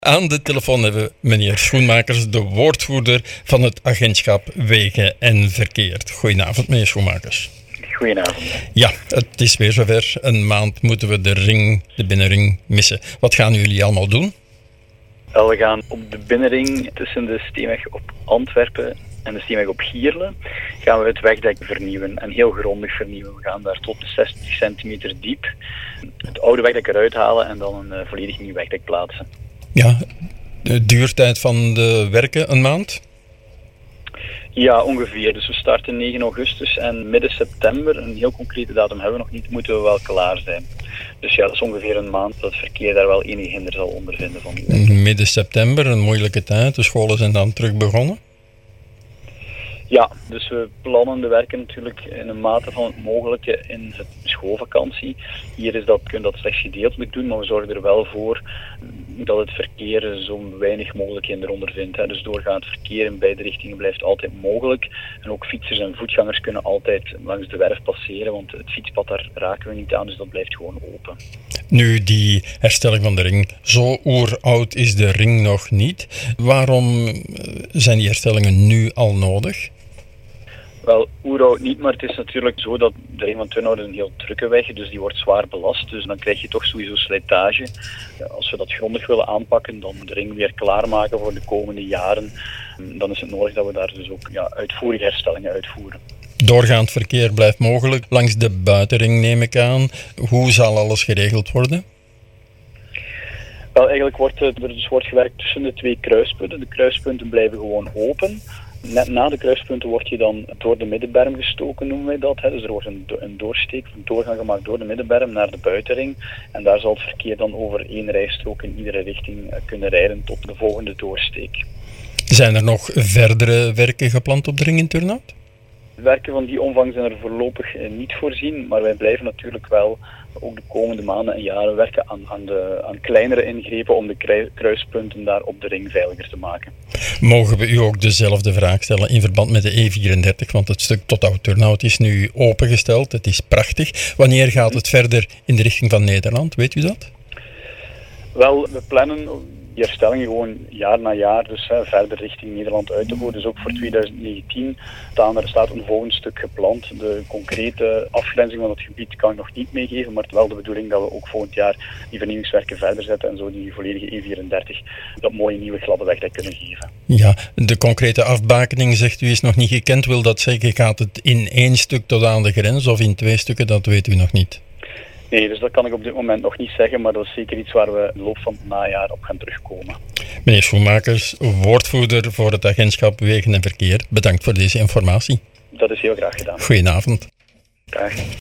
Aan de telefoon hebben we meneer Schoenmakers, de woordvoerder van het agentschap Wegen en Verkeer. Goedenavond, meneer Schoenmakers. Goedenavond. Ja, het is weer zover. Een maand moeten we de binnenring missen. Wat gaan jullie allemaal doen? Wel, we gaan op de binnenring tussen de steenweg op Antwerpen en de steenweg op Gierle gaan we het wegdek vernieuwen en heel grondig vernieuwen. We gaan daar tot 60 centimeter diep het oude wegdek eruit halen en dan een volledig nieuw wegdek plaatsen. Ja, de duurtijd van de werken een maand? Ja, ongeveer. Dus we starten 9 augustus en midden september, een heel concrete datum hebben we nog niet, moeten we wel klaar zijn. Dus ja, dat is ongeveer een maand dat het verkeer daar wel enige hinder zal ondervinden van. Midden september, een moeilijke tijd. De scholen zijn dan terug begonnen? Ja, dus we plannen de werken natuurlijk in een mate van het mogelijke in het schoolvakantie. Hier kunnen we dat slechts gedeeltelijk doen, maar we zorgen er wel voor dat het verkeer zo weinig mogelijk hinder ondervindt. Dus doorgaand verkeer in beide richtingen blijft altijd mogelijk. En ook fietsers en voetgangers kunnen altijd langs de werf passeren, want het fietspad daar raken we niet aan, dus dat blijft gewoon open. Nu, die herstelling van de ring, zo oeroud is de ring nog niet. Waarom zijn die herstellingen nu al nodig? Wel, oeroud niet, maar het is natuurlijk zo dat de ring van Turnhout is een heel drukke weg, dus die wordt zwaar belast. Dus dan krijg je toch sowieso slijtage. Als we dat grondig willen aanpakken, dan de ring weer klaarmaken voor de komende jaren, dan is het nodig dat we daar dus ook uitvoerige herstellingen uitvoeren. Doorgaand verkeer blijft mogelijk. Langs de buitenring neem ik aan. Hoe zal alles geregeld worden? Wel, eigenlijk wordt er dus gewerkt tussen de twee kruispunten. De kruispunten blijven gewoon open. Net na de kruispunten word je dan door de middenberm gestoken, noemen wij dat. Dus er wordt een doorsteek, een doorgang gemaakt door de middenberm naar de buitenring. En daar zal het verkeer dan over één rijstrook in iedere richting kunnen rijden tot de volgende doorsteek. Zijn er nog verdere werken gepland op de ring in Turnhout? Werken van die omvang zijn er voorlopig niet voorzien, maar wij blijven natuurlijk wel ook de komende maanden en jaren werken aan kleinere ingrepen om de kruispunten daar op de ring veiliger te maken. Mogen we u ook dezelfde vraag stellen in verband met de E34, want het stuk tot Oud-Turnhout is nu opengesteld, het is prachtig. Wanneer gaat het verder in de richting van Nederland, weet u dat? Wel, we plannen die herstellingen gewoon jaar na jaar dus verder richting Nederland uit te voeren. Dus ook voor 2019 staat een volgend stuk gepland. De concrete afgrenzing van het gebied kan ik nog niet meegeven, maar het is wel de bedoeling dat we ook volgend jaar die vernieuwingswerken verder zetten en zo die volledige E34 dat mooie nieuwe gladde wegdek kunnen geven. Ja, de concrete afbakening, zegt u, is nog niet gekend. Wil dat zeggen, gaat het in 1 stuk tot aan de grens of in 2 stukken? Dat weet u nog niet. Nee, dus dat kan ik op dit moment nog niet zeggen, maar dat is zeker iets waar we in de loop van het najaar op gaan terugkomen. Meneer Schoenmakers, woordvoerder voor het agentschap Wegen en Verkeer, bedankt voor deze informatie. Dat is heel graag gedaan. Goedenavond. Graag.